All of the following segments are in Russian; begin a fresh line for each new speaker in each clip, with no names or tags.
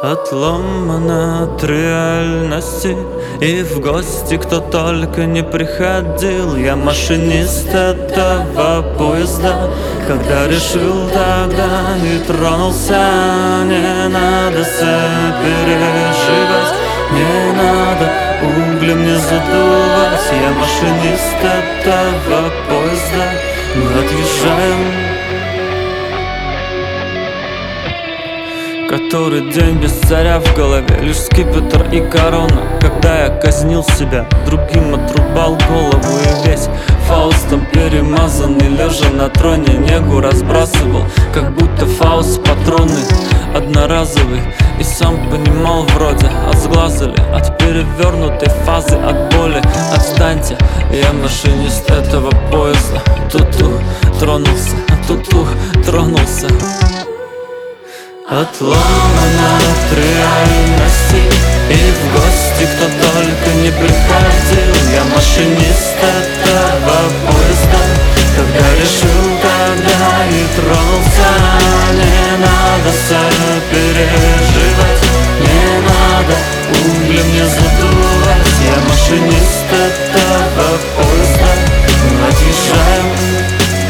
Отломана от реальности, и в гости кто только не приходил. Я машинист этого поезда, когда решил тогда и тронулся. Не надо сопереживать, не надо углем не задувать. Я машинист этого поезда, мы отъезжаем. Который день без царя в голове, лишь скипетр и корона. Когда я казнил себя, другим отрубал голову, и весь Фаустом перемазанный, лежа на троне, негу разбрасывал, как будто Фауст патроны одноразовый. И сам понимал, вроде отсглазали от перевернутой фазы, от боли. Отстаньте, я машинист этого поезда. Ту-ту, тронулся, ту-ту, тронулся. Отломана от реальности, и в гости кто только не приходил. Я машинист этого поезда, когда решил тогда и тронулся. Не надо сопереживать, не надо углем не задувать. Я машинист этого поезда, мы отъезжаем.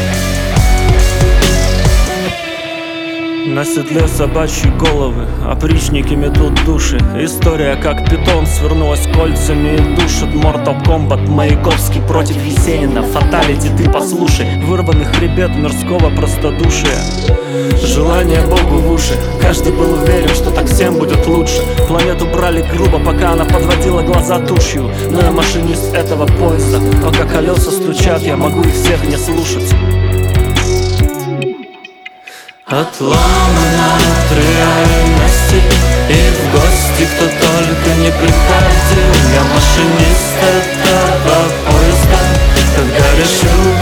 На седле собачьи головы, опричники метут души. История как питон свернулась кольцами и душит. Mortal Kombat, Маяковский против Есенина. Фаталити, ты послушай, вырванный хребет мирского простодушия. Желание Богу в уши, каждый был уверен, что так всем будет лучше. Планету брали грубо, пока она подводила глаза тушью. Но я машинист этого поезда, пока колеса стучат, я могу их всех не слушать. Отломана от реальности, и в гости кто только не приходил. Я машинист этого поезда, когда решил